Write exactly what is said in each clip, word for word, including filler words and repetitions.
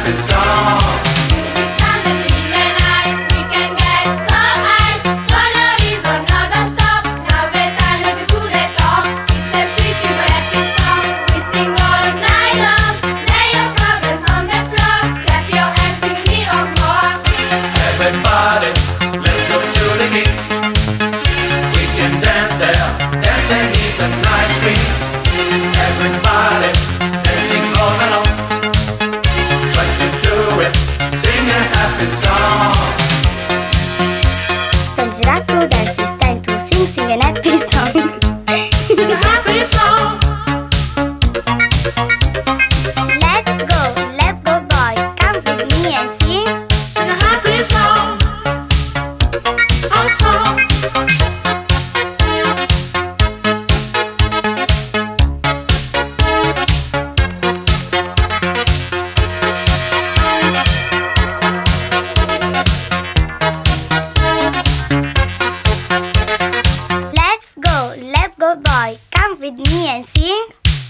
happy song. Everybody, let's go to the gig. We can dance there, dance and eat an ice cream. Everybody, dancing all alone. Try to do it, sing a happy song. Dance it up to dance, it's time to sing, sing an happy song. Sing a happy song. Let's go, let's go boy, come with me and sing. Sing a happy song. A song. Let's go, let's go boy, come with me and sing.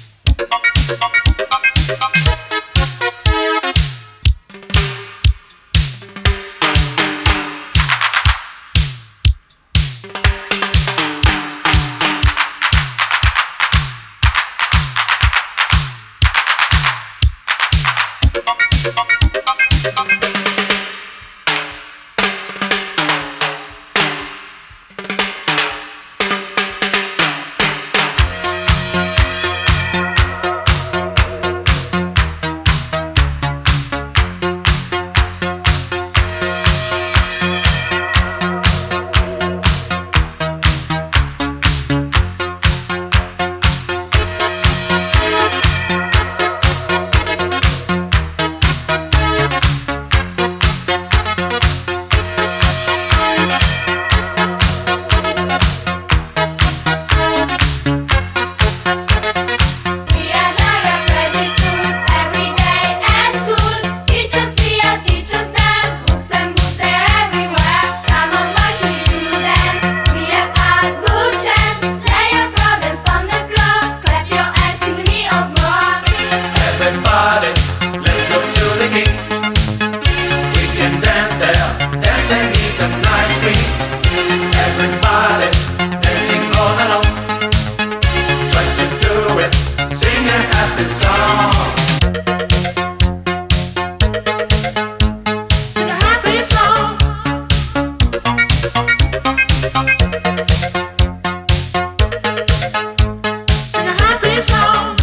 Everybody, let's go to the gig. We can dance there, dance and eat an ice cream. Everybody, dancing all alone. Try to do it, sing a happy song. Sing a happy song. Sing a happy song.